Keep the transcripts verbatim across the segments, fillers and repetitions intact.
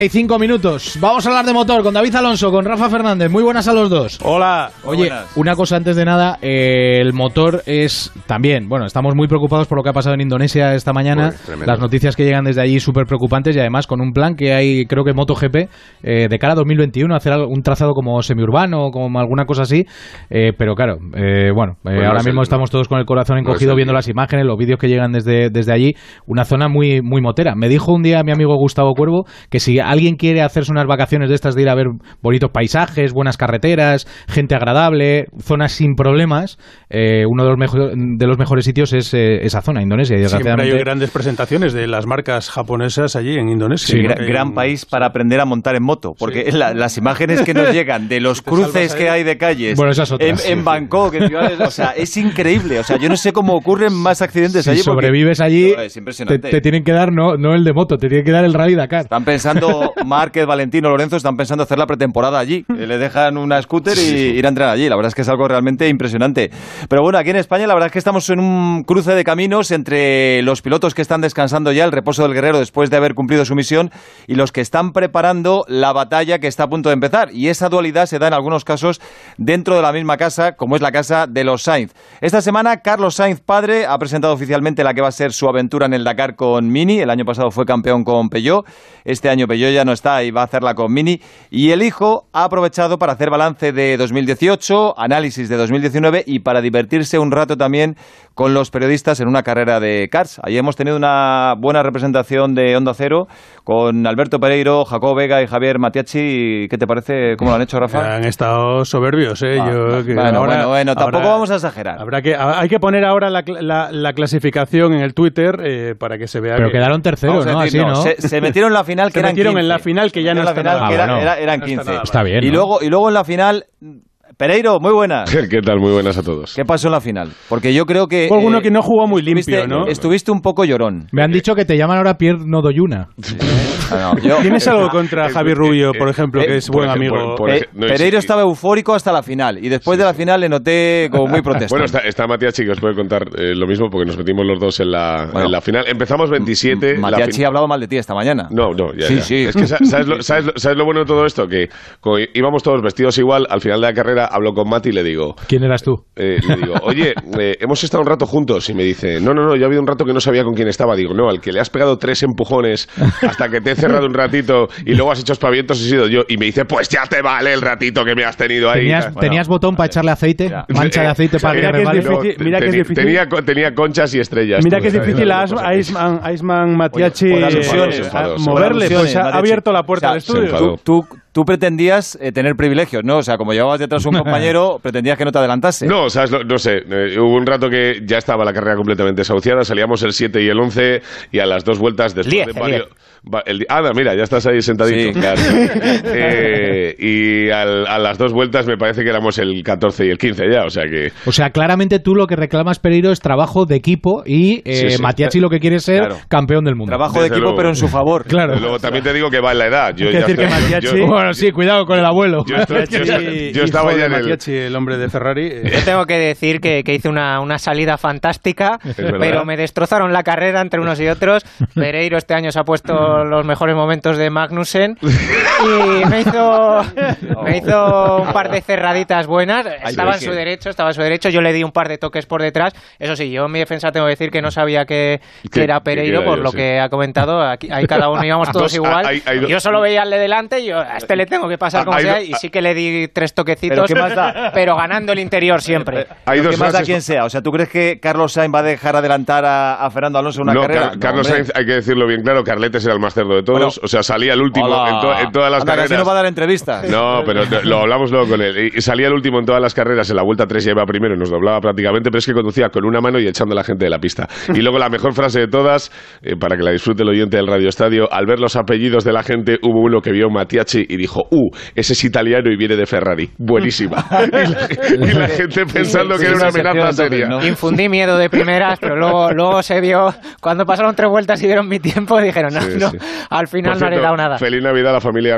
Hay cinco minutos. Vamos a hablar de motor con David Alonso, con Rafa Fernández. Muy buenas a los dos. Hola. Oye, buenas. Una cosa antes de nada, eh, el motor es también, bueno, estamos muy preocupados por lo que ha pasado en Indonesia esta mañana. Uy, las noticias que llegan desde allí súper preocupantes y además con un plan que hay, creo que MotoGP, eh, de cara a dos mil veintiuno, hacer un trazado como semiurbano, como alguna cosa así. Eh, pero claro, eh, bueno, eh, bueno, ahora mismo el, estamos todos con el corazón encogido no viendo las imágenes, los vídeos que llegan desde, desde allí. Una zona muy, muy motera. Me dijo un día mi amigo Gustavo Cuervo que si alguien quiere hacerse unas vacaciones de estas de ir a ver bonitos paisajes, buenas carreteras, gente agradable, zonas sin problemas, eh, uno de los, mejor, de los mejores sitios es eh, esa zona, Indonesia. Y siempre hay grandes presentaciones de las marcas japonesas allí en Indonesia. Sí, gran, gran país para aprender a montar en moto, porque sí. la, las imágenes que nos llegan de los cruces que hay de calles bueno, esas otras, en, sí. en Bangkok, en ciudades, o sea, es increíble. O sea, yo no sé cómo ocurren más accidentes si allí. Si sobrevives allí, no, es impresionante. Te, te tienen que dar no, no el de moto, te tienen que dar el Rally Dakar. Están pensando Márquez, Valentino, Lorenzo están pensando hacer la pretemporada allí. Le dejan una scooter y sí. ir a entrenar allí. La verdad es que es algo realmente impresionante. Pero bueno, aquí en España la verdad es que estamos en un cruce de caminos entre los pilotos que están descansando ya, el reposo del guerrero después de haber cumplido su misión, y los que están preparando la batalla que está a punto de empezar. Y esa dualidad se da en algunos casos dentro de la misma casa, como es la casa de los Sainz. Esta semana Carlos Sainz padre ha presentado oficialmente la que va a ser su aventura en el Dakar con Mini. El año pasado fue campeón con Peugeot. Este año Peugeot ya no está y va a hacerla con Mini. Y el hijo ha aprovechado para hacer balance de dos mil dieciocho, análisis de dos mil diecinueve y para divertirse un rato también con los periodistas en una carrera de karts. Ahí hemos tenido una buena representación de Onda Cero con Alberto Pereiro, Jacob Vega y Javier Matiachi. ¿Qué te parece? ¿Cómo lo han hecho, Rafa? Han estado soberbios, ¿eh? Ah, Yo, que bueno, ahora, bueno, bueno, tampoco ahora, vamos a exagerar. Habrá que, hay que poner ahora la, la, la clasificación en el Twitter eh, para que se vea. Pero que, quedaron terceros, ¿no? Decir, Así, no, ¿no? Se, se metieron en la final que se eran metieron quince. en la final que ya no está está nada nada que era, bueno. era, eran no quince. está, nada está bien, y ¿no? luego y luego en la final Pereiro, muy buenas. ¿Qué tal? Muy buenas a todos. ¿Qué pasó en la final? Porque yo creo que... Fue alguno eh, que no jugó muy limpio, ¿no? Estuviste un poco llorón. Me han dicho que te llaman ahora Pierre Nodoyuna. Ah, no, yo, ¿Tienes algo contra Javi Rubio, por ejemplo, eh, que es por buen ejemplo, amigo? por- por- Pe- no, Pereiro sí. estaba eufórico hasta la final y después de la final le noté como muy protestante. Bueno, está, está Matiachi, que os puede contar eh, lo mismo, porque nos metimos los dos en la, Bueno. en la final. Empezamos veintisiete. la Matiachi fin- ha hablado mal de ti esta mañana. No, no, ya, Sí, ya. sí. Es que sa- ¿sabes lo, sabes, lo, ¿sabes lo bueno de todo esto? Que como íbamos todos vestidos igual, al final de la carrera hablo con Mati y le digo... ¿Quién eras tú? Eh, le digo, oye, eh, hemos estado un rato juntos. Y me dice, no, no, no, yo ha habido un rato que no sabía con quién estaba. Digo, no, al que le has pegado tres empujones hasta que te he cerrado un ratito y luego has hecho espavientos he sido yo. Y me dice, pues ya te vale el ratito que me has tenido ahí. ¿Tenías, Bueno, ¿tenías botón para echarle aceite? Ya. ¿Mancha de aceite para Mira que que es resbale? difícil. no, mira que es tenía- difícil. Tenía, co- tenía conchas y estrellas. Mira tú, que es ¿sabes? difícil a Una Asma- cosa a así. Iceman, a Iceman Matiachi Oye, por eh, alusiones, a se enfadó, se moverle, enfadó. pues ha Matiachi. abierto la puerta O sea, del estudio. se enfadó. Tú, tú pretendías eh, tener privilegios, ¿no? O sea, como llevabas detrás un compañero, pretendías que no te adelantase. No, ¿sabes? No, no sé, eh, hubo un rato que ya estaba la carrera completamente desahuciada, salíamos el siete y el once y a las dos vueltas después Diez, de el varios... va- el di- ah, no, mira, ya estás ahí sentadito. Sí. Claro. Eh, y al- a las dos vueltas me parece que éramos el catorce y el quince ya, o sea que... O sea, claramente tú lo que reclamas, Pereiro, es trabajo de equipo y eh, Sí, sí. Matiachi lo que quiere es ser Claro. campeón del mundo. Trabajo de Desde equipo, luego. pero en su favor. Claro. Luego también te digo que va en la edad. Yo Hay que ya decir que estoy- Matiachi- yo- Bueno, sí, cuidado con el abuelo. yo estoy- yo estoy- yo estaba Hijo ya de en el... Matiachi, el hombre de Ferrari. eh, Yo tengo que decir que, que hice una, una salida fantástica, verdad. pero me destrozaron la carrera entre unos y otros. Pereiro este año se ha puesto los mejores momentos de Magnussen y me hizo, me hizo un par de cerraditas buenas. Estaba en sí. su derecho, estaba en su derecho. Yo le di un par de toques por detrás. Eso sí, yo en mi defensa tengo que decir que no sabía que, que Que- era que Pereiro era por yo, lo sí. que ha comentado. Aquí, ahí cada uno íbamos todos Dos- igual. hay- hay dos- Yo solo veía al de delante y yo a este le tengo que pasar como Hay sea do- y sí que le di tres toquecitos, Pero ¿qué más da? pero ganando el interior siempre. Hay Pero dos ¿qué más da frases- quien sea? O sea, ¿tú crees que Carlos Sainz va a dejar adelantar a, a Fernando Alonso en una no, carrera? Car- Carlos hombre. Sainz, hay que decirlo bien claro, Carletes era el más cerdo de todos, Bueno. o sea, salía el último Hola. en, to- en todas las Anda, que así carreras. no va a dar entrevistas. No, pero no, lo hablamos luego con él. Y salía el último en todas las carreras, en la vuelta tres ya iba primero, nos doblaba prácticamente, pero es que conducía con una mano y echando a la gente de la pista. Y luego la mejor frase de todas, eh, para que la disfrute el oyente del Radio Estadio, al ver los apellidos de la gente, hubo uno que vio Matiachi y dijo, uh, ese es italiano y viene de Ferrari. Buenísima. Y la, y la gente pensando que era una amenaza seria. ¿no? Infundí miedo de primeras, pero luego, luego se vio, cuando pasaron tres vueltas y dieron mi tiempo, dijeron, no, Sí, no, sí. al final Por no le he cierto, dado nada. Feliz Navidad a la familia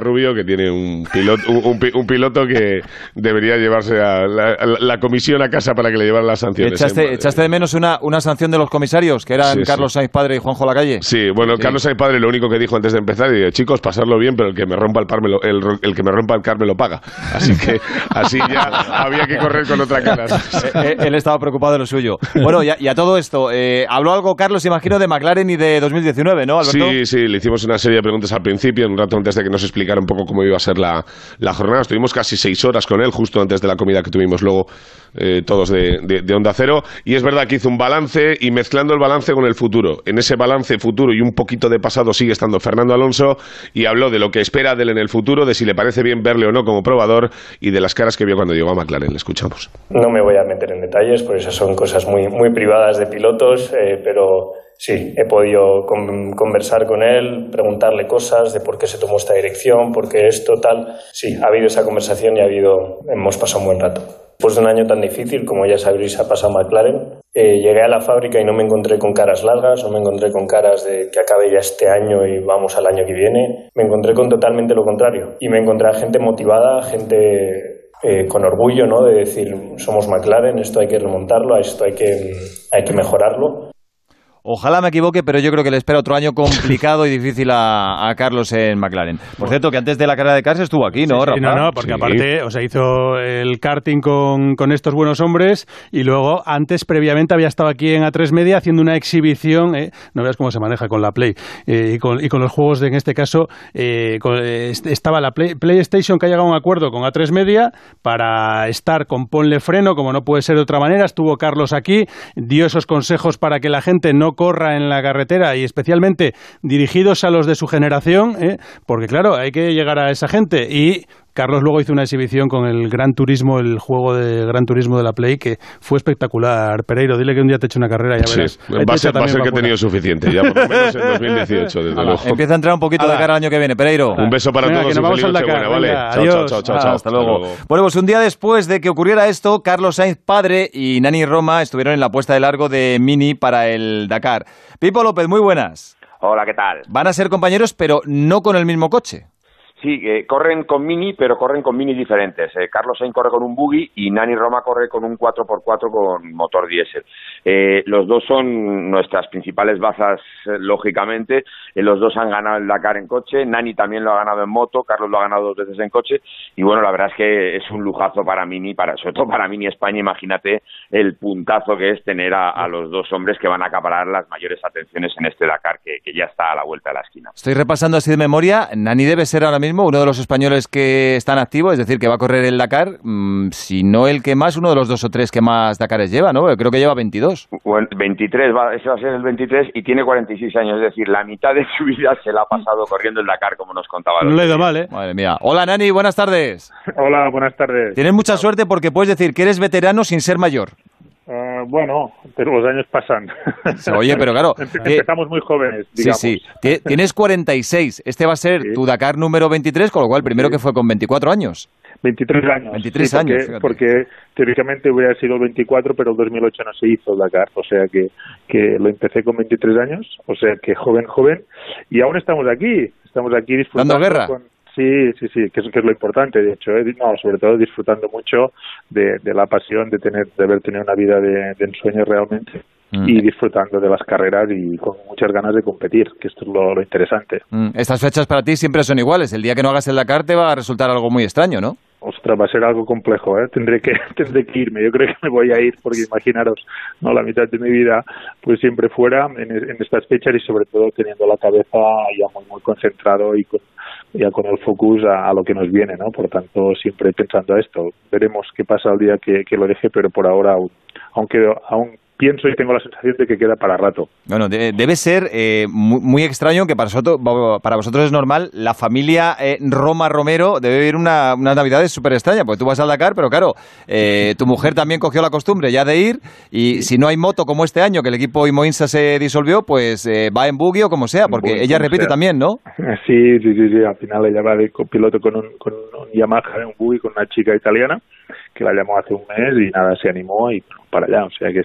Rubio, que tiene un piloto, un, un, un piloto que debería llevarse a la, a la comisión a casa para que le llevaran las sanciones. ¿Echaste, ¿eh? ¿echaste de menos una, una sanción de los comisarios, que eran sí, Carlos sí. Sainz Padre y Juanjo Lacalle? Sí, bueno, sí. Carlos Sainz Padre lo único que dijo antes de empezar, y dijo, chicos, pasarlo bien, pero el que me rompa el par me lo, el, el que me rompa el car me lo paga. Así que así ya había que correr con otra cara. él, él estaba preocupado de lo suyo. Bueno, y a, y a todo esto, eh, habló algo Carlos, imagino, de McLaren y de dos mil diecinueve, ¿no, Alberto? Sí, sí, le hicimos una serie de preguntas al principio, un rato antes de que nos explicara un poco cómo iba a ser la, la jornada. Estuvimos casi seis horas con él, justo antes de la comida que tuvimos luego eh, todos de, de, de Onda Cero. Y es verdad que hizo un balance y mezclando el balance con el futuro. En ese balance futuro y un poquito de pasado sigue estando Fernando Alonso y habló de lo que espera de él en el futuro, de si le parece bien verle o no como probador y de las caras que vio cuando llegó a McLaren. Le escuchamos. No me voy a meter en detalles, porque esas son cosas muy, muy privadas de pilotos, eh, pero sí, he podido con, conversar con él, preguntarle cosas de por qué se tomó esta dirección, por qué esto, tal. Sí, ha habido esa conversación y ha habido, hemos pasado un buen rato. Después de un año tan difícil, como ya sabréis, ha pasado McLaren, eh, llegué a la fábrica y no me encontré con caras largas, no me encontré con caras de que acabe ya este año y vamos al año que viene. Me encontré con totalmente lo contrario. Y me encontré a gente motivada, gente eh, con orgullo, ¿no? De decir, somos McLaren, esto hay que remontarlo, esto hay que, hay que mejorarlo. Ojalá me equivoque, pero yo creo que le espera otro año complicado y difícil a, a Carlos en McLaren. Por cierto, que antes de la carrera de Cars estuvo aquí, ¿no, sí, Rafa? Sí, no, no, porque sí. aparte, o sea, hizo el karting con, con estos buenos hombres y luego, antes, previamente, había estado aquí en A tres Media haciendo una exhibición, eh, no veas cómo se maneja con la Play, eh, y, con, y con los juegos, de, en este caso, eh, con, eh, estaba la Play, PlayStation, que ha llegado a un acuerdo con A tres Media para estar con Ponle Freno, como no puede ser de otra manera. Estuvo Carlos aquí, dio esos consejos para que la gente no corra en la carretera y especialmente dirigidos a los de su generación, ¿eh? Porque claro, hay que llegar a esa gente. Y Carlos luego hizo una exhibición con el Gran Turismo, el juego de Gran Turismo de la Play, que fue espectacular. Pereiro, dile que un día te eche una carrera, ya verás. Sí, va a ser, va a ser que he tenido suficiente, ya por lo menos en dos mil dieciocho, desde Ala, luego. Empieza a entrar un poquito Ala. de cara al año que viene, Pereiro. Un beso para venga, todos que nos y feliz Nochebuena, ¿vale? Venga, chao, adiós. chao, chao, chao, Ah, chao. Hasta luego. Bueno, pues un día después de que ocurriera esto, Carlos Sainz Padre y Nani Roma estuvieron en la puesta de largo de Mini para el Dakar. Pipo López, muy buenas. Hola, ¿qué tal? Van a ser compañeros, pero no con el mismo coche. Sí, eh, corren con Mini, pero corren con Mini diferentes. Eh, Carlos Sainz corre con un buggy y Nani Roma corre con un cuatro por cuatro con motor diésel. Eh, los dos son nuestras principales bazas, eh, lógicamente. Eh, los dos han ganado el Dakar en coche. Nani también lo ha ganado en moto. Carlos lo ha ganado dos veces en coche. Y bueno, la verdad es que es un lujazo para Mini, para, sobre todo para Mini España. Imagínate el puntazo que es tener a, a los dos hombres que van a acaparar las mayores atenciones en este Dakar, que, que ya está a la vuelta de la esquina. Estoy repasando así de memoria. Nani debe ser ahora mismo uno de los españoles que están activos, es decir, que va a correr el Dakar, mmm, si no el que más, uno de los dos o tres que más Dakares lleva, ¿no? Creo que lleva veintidós. Bueno, veintitrés, va, ese va a ser el veintitrés y tiene cuarenta y seis años, es decir, la mitad de su vida se la ha pasado corriendo el Dakar, como nos contaba. No le ha ido mal, ¿eh? Madre mía. Hola, Nani, buenas tardes. Hola, buenas tardes. Tienes mucha suerte porque puedes decir que eres veterano sin ser mayor. Uh, bueno, pero los años pasan. Oye, pero claro... Empezamos eh, muy jóvenes, digamos. Sí, sí. Tienes cuarenta y seis. Este va a ser sí. tu Dakar número veintitrés, con lo cual primero sí. que fue con veinticuatro años. veintitrés años. veintitrés sí, porque, años, porque teóricamente hubiera sido el veinticuatro, pero el dos mil ocho no se hizo el Dakar. O sea que, que lo empecé con veintitrés años, o sea que joven, joven. Y aún estamos aquí. Estamos aquí disfrutando. ¿Dando guerra? Con... Sí, sí, sí, que es, que es lo importante, de hecho, ¿eh? No, sobre todo disfrutando mucho de, de la pasión de tener, de haber tenido una vida de, de ensueño realmente mm. y disfrutando de las carreras y con muchas ganas de competir, que esto es lo, lo interesante. Mm. Estas fechas para ti siempre son iguales, el día que no hagas el Dakar te va a resultar algo muy extraño, ¿no? Ostras, va a ser algo complejo, ¿eh? Tendré que tendré que irme. Yo creo que me voy a ir porque imaginaros, no, la mitad de mi vida pues siempre fuera en, en estas fechas y sobre todo teniendo la cabeza ya muy muy concentrado y con, ya con el focus a, a lo que nos viene, ¿no? Por tanto, siempre pensando a esto. Veremos qué pasa el día que, que lo deje, pero por ahora aún, aunque aún pienso y tengo la sensación de que queda para rato. Bueno, de, debe ser eh, muy, muy extraño, que para vosotros, para vosotros es normal, la familia eh, Roma Romero debe vivir una, unas navidades súper extrañas, porque tú vas al Dakar, pero claro, eh, tu mujer también cogió la costumbre ya de ir, y si no hay moto como este año, que el equipo Imoinsa se disolvió, pues eh, va en buggy o como sea, porque buggy, ella repite sea. también, ¿no? Sí, sí, sí, sí, al final ella va de piloto con un, con un Yamaha, un buggy, con una chica italiana, que la llamó hace un mes y nada, se animó y para allá, o sea que estamos ya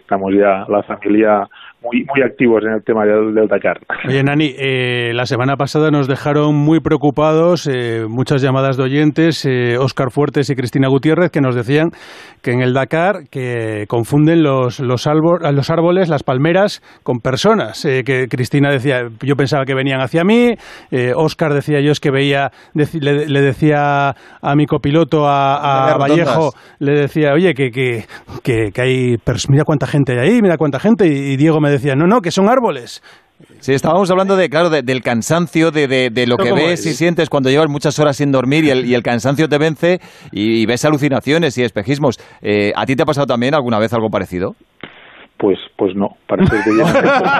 familia, la familia muy muy activos en el tema del, del Dakar. Oye, Nani, eh, la semana pasada nos dejaron muy preocupados eh, muchas llamadas de oyentes, eh, Óscar Fuertes y Cristina Gutiérrez, que nos decían que en el Dakar que confunden los los, árbol, los árboles, las palmeras, con personas. Eh, que Cristina decía, yo pensaba que venían hacia mí, eh, Óscar decía, yo es que veía, dec- le, le decía a mi copiloto, a, a Vallejo, le decía, oye, que, que, que, que hay, pers- mira cuánta gente hay ahí, mira cuánta gente, y, y Diego me decía, no, no, que son árboles. Sí, estábamos hablando de, claro, de, del cansancio, de, de, de lo que ves y sientes cuando llevas muchas horas sin dormir y el, y el cansancio te vence y, y ves alucinaciones y espejismos. Eh, ¿A ti te ha pasado también alguna vez algo parecido? Pues pues no, parece que yo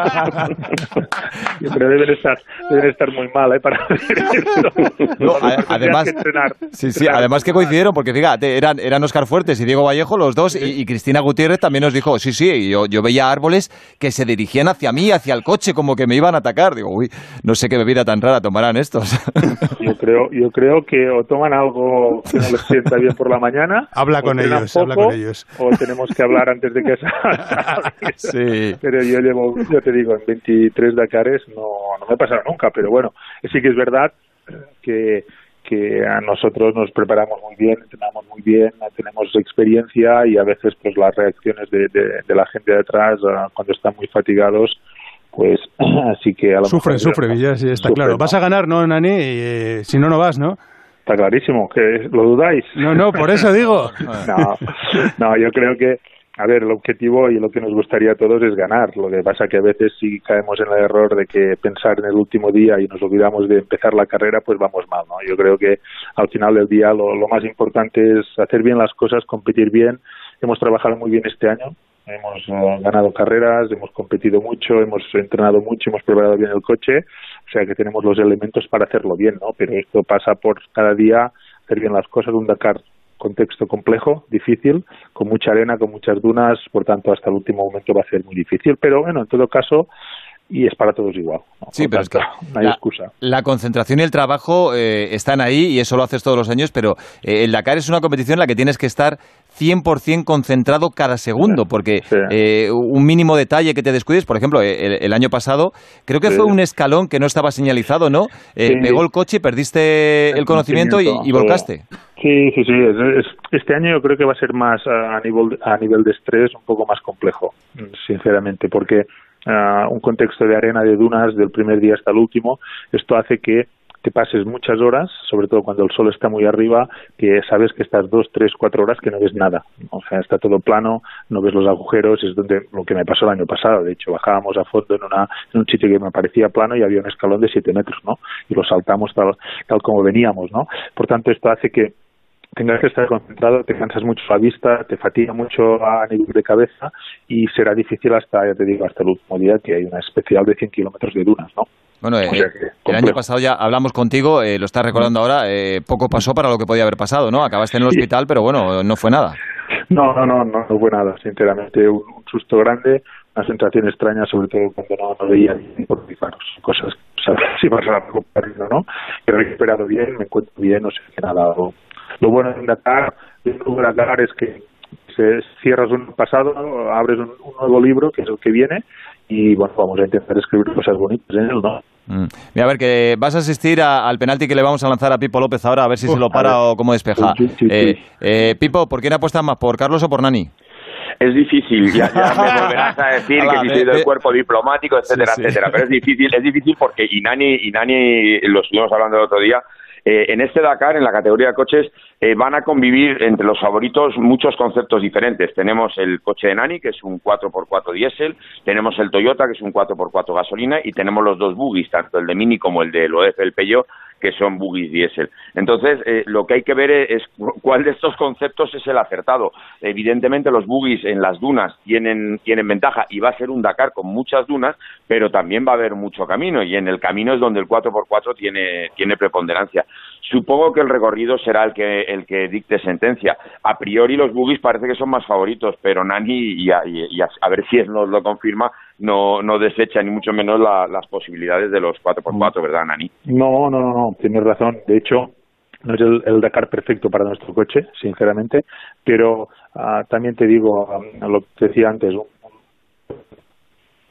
yo creo que deben estar, deben estar muy mal, ¿eh? Para hacer esto. No, a, además, que entrenar, sí, sí, además que coincidieron, porque fíjate, eran, eran Óscar Fuertes y Diego Vallejo los dos, y, y Cristina Gutiérrez también nos dijo, sí, sí, yo, yo veía árboles que se dirigían hacia mí, hacia el coche, como que me iban a atacar. Digo, uy, no sé qué bebida tan rara tomarán estos. Yo creo, yo creo que o toman algo que no les sienta bien por la mañana, habla con ellos, poco, habla con ellos, o tenemos que hablar antes de que salga. Sí. Pero yo llevo, yo te digo, en veintitrés Dakares no, no me ha pasado nunca, pero bueno, sí que es verdad que, que a nosotros nos preparamos muy bien, entrenamos muy bien, tenemos experiencia y a veces pues las reacciones de, de, de la gente de atrás uh, cuando están muy fatigados, pues así que a lo sufre, mejor... Sufre, sufre, ya sí, está sufre, claro. ¿no? Vas a ganar, ¿no, Nani? Eh, si no, no vas, ¿no? Está clarísimo, que lo dudáis. No, no, por eso digo. no, no, yo creo que a ver, el objetivo y lo que nos gustaría a todos es ganar. Lo que pasa que a veces si caemos en el error de que pensar en el último día y nos olvidamos de empezar la carrera, pues vamos mal, ¿no? Yo creo que al final del día lo, lo más importante es hacer bien las cosas, competir bien. Hemos trabajado muy bien este año, hemos uh, ganado carreras, hemos competido mucho, hemos entrenado mucho, hemos preparado bien el coche, o sea que tenemos los elementos para hacerlo bien, ¿no? Pero esto pasa por cada día hacer bien las cosas. Un Dakar contexto complejo, difícil, con mucha arena, con muchas dunas, por tanto hasta el último momento va a ser muy difícil, pero bueno, en todo caso, y es para todos igual, ¿no? Sí, por pero tanto, es que no hay la, excusa. La concentración y el trabajo eh, están ahí y eso lo haces todos los años, pero eh, el Dakar es una competición en la que tienes que estar cien por ciento concentrado cada segundo, porque sí. eh, un mínimo detalle que te descuides, por ejemplo, el, el año pasado, creo que sí. fue un escalón que no estaba señalizado, ¿no? Eh, sí. Pegó el coche, perdiste el, el conocimiento, conocimiento y, y volcaste. Sí, sí, sí. Es, es, este año yo creo que va a ser más a nivel, a nivel de estrés un poco más complejo, sinceramente, porque uh, un contexto de arena, de dunas, del primer día hasta el último, esto hace que te pases muchas horas, sobre todo cuando el sol está muy arriba, que sabes que estás dos, tres, cuatro horas que no ves nada. O sea, está todo plano, no ves los agujeros, es donde lo que me pasó el año pasado. De hecho, bajábamos a fondo en, una, en un sitio que me parecía plano y había un escalón de siete metros, ¿no? Y lo saltamos tal, tal como veníamos, ¿no? Por tanto, esto hace que tengas que estar concentrado, te cansas mucho la vista, te fatiga mucho a nivel de cabeza y será difícil hasta, ya te digo, hasta el último día, que hay una especial de cien kilómetros de dunas, ¿no? Bueno, eh, o sea el año pasado ya hablamos contigo, eh, lo estás recordando ahora, eh, poco pasó para lo que podía haber pasado, ¿no? Acabaste en el hospital, pero bueno, no fue nada. No, no, no, no, no fue nada, sinceramente, un, un susto grande, una sensación extraña, sobre todo cuando no, no veía ni por mis manos, cosas, ¿sabes? Si vas a recuperarlo, ¿no? He recuperado bien, me encuentro bien, no sé qué nada. Lo, lo bueno de Dakar, de Dakar es que se, cierras un pasado, ¿no? Abres un, un nuevo libro, que es el que viene, y bueno, vamos a intentar escribir cosas bonitas en él, ¿no? Mm. Mira, a ver, que vas a asistir a, al penalti que le vamos a lanzar a Pipo López ahora, a ver si uh, se lo para o cómo despeja. Sí, sí, sí. Eh, eh, Pipo, ¿por quién apuestas más, por Carlos o por Nani? Es difícil, ya, ya me volverás a decir Hola, que si soy del cuerpo diplomático, etcétera, sí, sí. etcétera, pero es difícil, es difícil porque y Nani, y Nani lo estuvimos hablando el otro día. Eh, en este Dakar, en la categoría de coches, eh, van a convivir entre los favoritos muchos conceptos diferentes. Tenemos el coche de Nani, que es un cuatro por cuatro diésel, tenemos el Toyota, que es un cuatro por cuatro gasolina, y tenemos los dos buggies, tanto el de Mini como el de Loeb, el Peugeot, que son buggies diésel. Entonces, eh, lo que hay que ver es cuál de estos conceptos es el acertado. Evidentemente, los buggies en las dunas tienen, tienen ventaja y va a ser un Dakar con muchas dunas, pero también va a haber mucho camino, y en el camino es donde el cuatro por cuatro tiene, tiene preponderancia. Supongo que el recorrido será el que el que dicte sentencia. A priori los buggies parece que son más favoritos, pero Nani, y a, y a, a ver si él nos lo confirma, no no desecha ni mucho menos la, las posibilidades de los cuatro por cuatro, ¿verdad, Nani? No, no, no, no, tienes razón. De hecho, no es el, el Dakar perfecto para nuestro coche, sinceramente, pero uh, también te digo, um, lo que decía antes, un,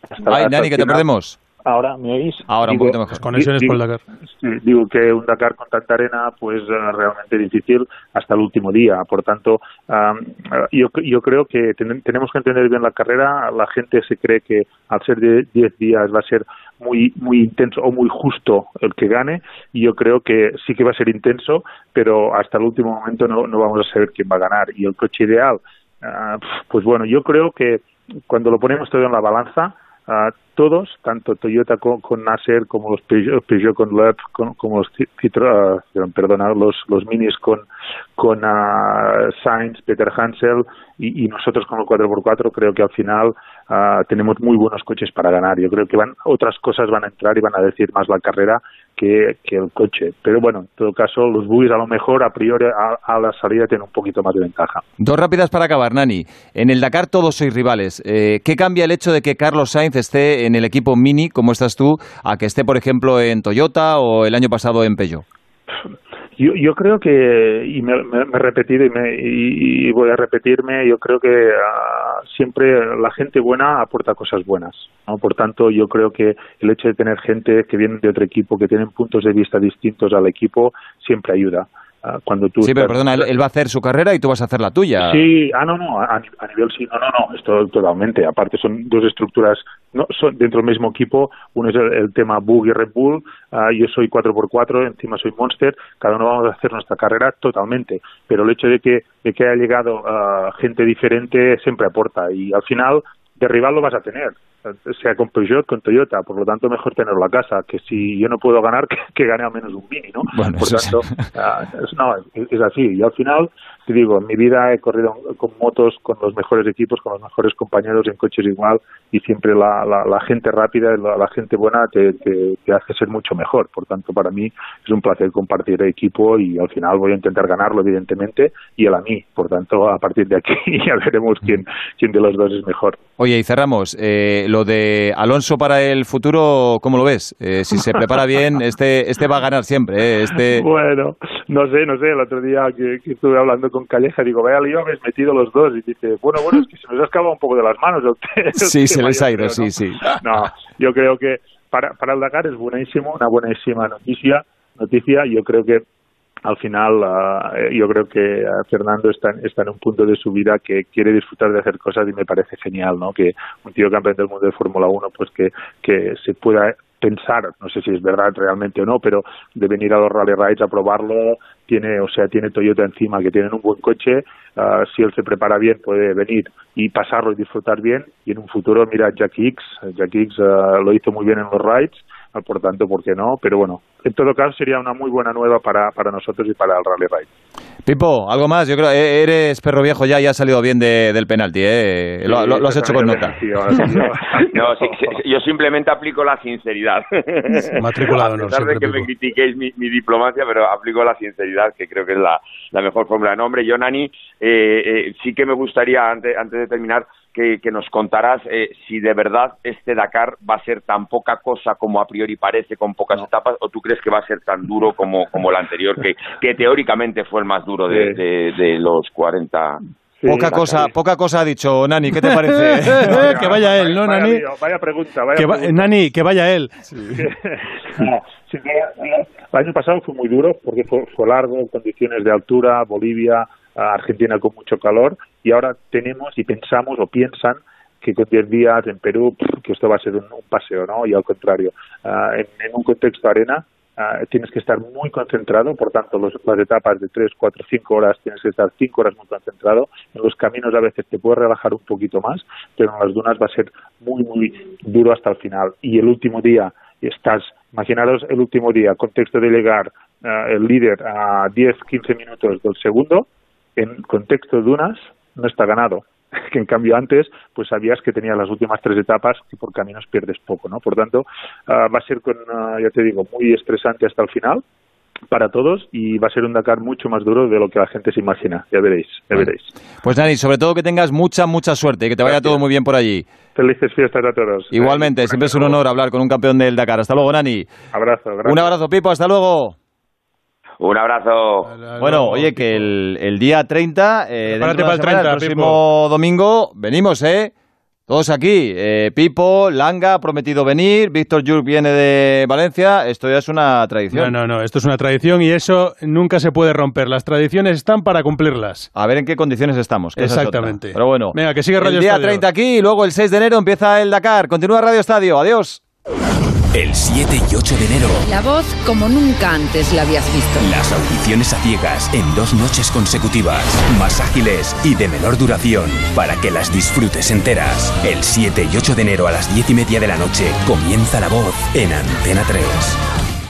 Hasta, Ay, hasta Nani, que te perdemos. Ahora, ¿me oís? Ahora digo, un poquito mejor. Conexiones digo, por el Dakar. Sí, digo que un Dakar con tanta arena, pues uh, realmente difícil hasta el último día. Por tanto, um, yo, yo creo que ten, tenemos que entender bien la carrera. La gente se cree que al ser de diez días va a ser muy muy intenso o muy justo el que gane, y yo creo que sí que va a ser intenso, pero hasta el último momento no, no vamos a saber quién va a ganar. Y el coche ideal, uh, pues bueno, yo creo que cuando lo ponemos todo en la balanza, Uh, todos, tanto Toyota con, con Nasser, como los Peugeot, Peugeot con Loeb, con, como los Citroën, uh, perdona, los, los Minis con, con uh, Sainz, Peter Hansel y, y nosotros con el cuatro por cuatro, creo que al final uh, tenemos muy buenos coches para ganar. Yo creo que van otras cosas van a entrar y van a decir más la carrera que, que el coche. Pero bueno, en todo caso, los buggies a lo mejor a priori a, a la salida tienen un poquito más de ventaja. Dos rápidas para acabar, Nani. En el Dakar todos sois rivales. Eh, ¿Qué cambia el hecho de que Carlos Sainz esté en el equipo Mini, como estás tú, a que esté, por ejemplo, en Toyota o el año pasado en Peugeot? Yo, yo creo que, y me, me, me he repetido y, me, y, y voy a repetirme, yo creo que uh, siempre la gente buena aporta cosas buenas, ¿no? Por tanto, yo creo que el hecho de tener gente que viene de otro equipo, que tienen puntos de vista distintos al equipo, siempre ayuda. Uh, cuando tú sí, pero estás... perdona, él, él va a hacer su carrera y tú vas a hacer la tuya. Sí, ah, no, no, a, a nivel sí, no, no, no, esto totalmente. Aparte son dos estructuras, no son dentro del mismo equipo. Uno es el, el tema Bug y Red Bull, uh, yo soy cuatro por cuatro, encima soy Monster, cada uno vamos a hacer nuestra carrera totalmente. Pero el hecho de que, de que haya llegado uh, gente diferente siempre aporta, y al final de rival lo vas a tener, sea con Peugeot, con Toyota, por lo tanto mejor tenerlo a casa, que si yo no puedo ganar, que, que gane al menos un Mini, ¿no? Bueno, por tanto, sí. uh, es, no, es, es así, y al final, te digo, en mi vida he corrido con motos, con los mejores equipos, con los mejores compañeros, en coches igual, y siempre la, la, la gente rápida, la, la gente buena te, te, te hace ser mucho mejor. Por tanto, para mí es un placer compartir equipo, y al final voy a intentar ganarlo, evidentemente, y él a mí. Por tanto, a partir de aquí ya veremos quién, quién de los dos es mejor. Oye, y cerramos. Eh, lo de Alonso para el futuro, ¿cómo lo ves? Eh, si se prepara bien, este este va a ganar siempre. ¿eh? Este... Bueno, no sé, no sé. El otro día que, que estuve hablando con Calleja, digo, vaya lío, habéis metido los dos. Y dice, bueno, bueno, es que se nos ha escapado un poco de las manos. El, el sí, se les ha ido, creo, sí, ¿no? sí. No, yo creo que para, para el Dakar es buenísimo, una buenísima noticia. noticia. Yo creo que al final, uh, yo creo que uh, Fernando está, está en un punto de su vida que quiere disfrutar de hacer cosas, y me parece genial, ¿no? Que un tío campeón del mundo de Fórmula uno, pues que, que se pueda pensar, no sé si es verdad realmente o no, pero de venir a los Rally Rides a probarlo. Tiene, o sea, tiene Toyota encima, que tienen un buen coche. Uh, si él se prepara bien, puede venir y pasarlo y disfrutar bien. Y en un futuro, mira, Jackie X, Jackie X uh, lo hizo muy bien en los rides, uh, por tanto, ¿por qué no? Pero bueno, en todo caso sería una muy buena nueva para, para nosotros y para el Rally Ride. Pipo, ¿algo más? Yo creo que eres perro viejo ya, ya has salido bien de, del penalti, ¿eh? Sí, lo, lo, lo has hecho con nota. No, sí, sí, yo simplemente aplico la sinceridad. Matriculado, a pesar no, de que Pipo. me critiquéis mi, mi diplomacia, pero aplico la sinceridad, que creo que es la, la mejor fórmula de nombre. Yo, Nani, eh, eh, sí que me gustaría, antes, antes de terminar, que, que nos contaras eh, si de verdad este Dakar va a ser tan poca cosa como a priori parece, con pocas no. etapas, o tú crees que va a ser tan duro como, como el anterior, que, que teóricamente fue el más duro de, sí. de, de los cuarenta. Sí, poca cosa, Dakar. Poca cosa ha dicho Nani, ¿qué te parece? no, no, que vaya él, ¿no, vaya, Nani? Vaya, vaya pregunta, vaya que va, pregunta. Nani, que vaya él. Sí. no, sí, el año pasado fue muy duro porque fue, fue largo, condiciones de altura, Bolivia, Argentina con mucho calor, y ahora tenemos y pensamos o piensan que con diez días en Perú, que esto va a ser un, un paseo, ¿no? Y al contrario, uh, en, en un contexto arena, uh, tienes que estar muy concentrado. Por tanto, los, las etapas de tres, cuatro, cinco horas, tienes que estar cinco horas muy concentrado. En los caminos a veces te puedes relajar un poquito más, pero en las dunas va a ser muy, muy duro hasta el final. Y el último día estás, imaginaros el último día, contexto de llegar uh, el líder a diez, quince minutos del segundo, en contexto de dunas no está ganado. Que en cambio antes, pues sabías que tenías las últimas tres etapas y por caminos pierdes poco, ¿no? Por tanto, uh, va a ser, con, uh, ya te digo, muy estresante hasta el final para todos, y va a ser un Dakar mucho más duro de lo que la gente se imagina. Ya veréis, ya bueno. veréis. Pues Nani, sobre todo que tengas mucha, mucha suerte y que te vaya Gracias. Todo muy bien por allí. Felices fiestas a todos. Igualmente, eh, siempre es un honor hablar con un campeón del Dakar. Hasta luego, Nani. Abrazo, gracias. Un abrazo, Pipo, hasta luego. Un abrazo. Bueno, oye, que el, el día treinta, eh, para de el semana, treinta, el próximo Pipo. domingo, venimos, ¿eh? Todos aquí, eh, Pipo, Langa ha prometido venir, Víctor Yur viene de Valencia, esto ya es una tradición. No, no, no, esto es una tradición y eso nunca se puede romper, las tradiciones están para cumplirlas. A ver en qué condiciones estamos. Exactamente. Pero bueno, venga, que sigue Radio el día Estadio. treinta aquí y luego el seis de enero empieza el Dakar. Continúa Radio Estadio, adiós. El siete y ocho de enero. La voz como nunca antes la habías visto. Las audiciones a ciegas en dos noches consecutivas. Más ágiles y de menor duración para que las disfrutes enteras. El siete y ocho de enero a las diez y media de la noche comienza La Voz en Antena tres.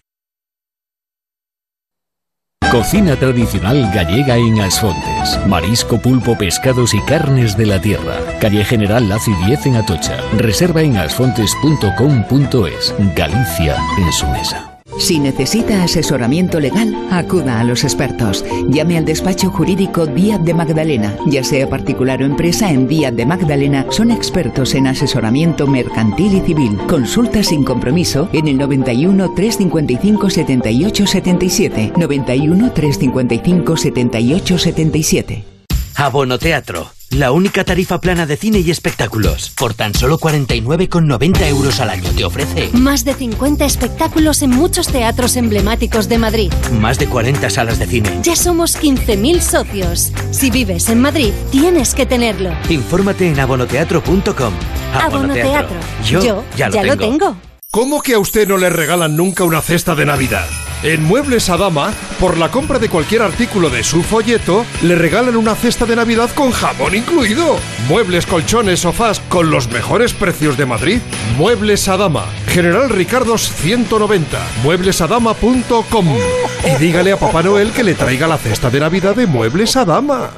Cocina tradicional gallega en Asfontes. Marisco, pulpo, pescados y carnes de la tierra. Calle General Laci diez en Atocha. Reserva en asfontes punto com punto es. Galicia en su mesa. Si necesita asesoramiento legal, acuda a los expertos. Llame al despacho jurídico Díaz de Magdalena. Ya sea particular o empresa, en Díaz de Magdalena son expertos en asesoramiento mercantil y civil. Consulta sin compromiso en el noventa y uno, trescientos cincuenta y cinco, setenta y ocho setenta y siete. noventa y uno, trescientos cincuenta y cinco, setenta y ocho setenta y siete. Abono Teatro, la única tarifa plana de cine y espectáculos. Por tan solo cuarenta y nueve con noventa euros al año te ofrece más de cincuenta espectáculos en muchos teatros emblemáticos de Madrid. Más de cuarenta salas de cine. Ya somos quince mil socios. Si vives en Madrid, tienes que tenerlo. Infórmate en abonoteatro punto com. Abono Teatro. Yo, Yo ya, lo, ya tengo. lo tengo. ¿Cómo que a usted no le regalan nunca una cesta de Navidad? En Muebles Adama, por la compra de cualquier artículo de su folleto, le regalan una cesta de Navidad con jamón incluido. Muebles, colchones, sofás, con los mejores precios de Madrid. Muebles Adama, General Ricardos ciento noventa, muebles adama punto com. Y dígale a Papá Noel que le traiga la cesta de Navidad de Muebles Adama.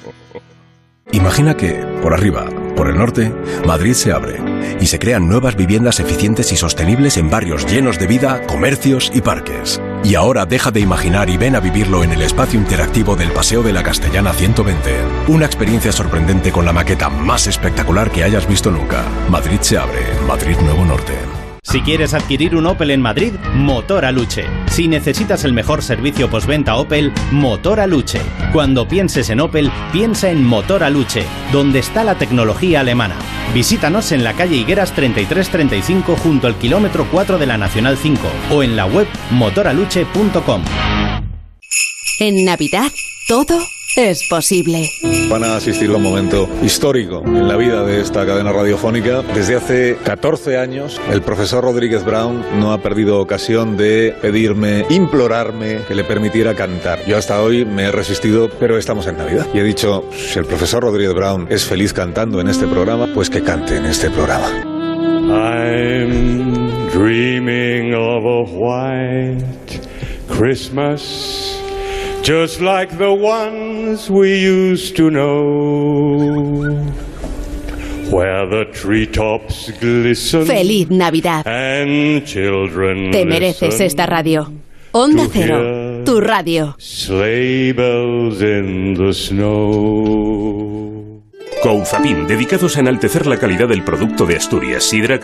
Imagina que, por arriba, por el norte, Madrid se abre y se crean nuevas viviendas eficientes y sostenibles en barrios llenos de vida, comercios y parques. Y ahora deja de imaginar y ven a vivirlo en el espacio interactivo del Paseo de la Castellana ciento veinte. Una experiencia sorprendente con la maqueta más espectacular que hayas visto nunca. Madrid se abre, Madrid Nuevo Norte. Si quieres adquirir un Opel en Madrid, Motor Aluche. Si necesitas el mejor servicio postventa Opel, Motor Aluche. Cuando pienses en Opel, piensa en Motor Aluche, donde está la tecnología alemana. Visítanos en la calle Higueras treinta y tres treinta y cinco junto al kilómetro cuatro de la Nacional cinco o en la web motor aluche punto com. En Navidad, todo es posible. Van a asistir a un momento histórico en la vida de esta cadena radiofónica. Desde hace catorce años, el profesor Rodríguez Brown no ha perdido ocasión de pedirme, implorarme que le permitiera cantar. Yo hasta hoy me he resistido, pero estamos en Navidad. Y he dicho, si el profesor Rodríguez Brown es feliz cantando en este programa, pues que cante en este programa. I'm dreaming of a white Christmas, just like the ones we used to know, where the treetops glisten. Feliz Navidad. And children Te mereces esta radio. Onda Cero, tu radio. Sleigh bells in the snow. Couzapin, dedicados a enaltecer la calidad del producto de Asturias, sidra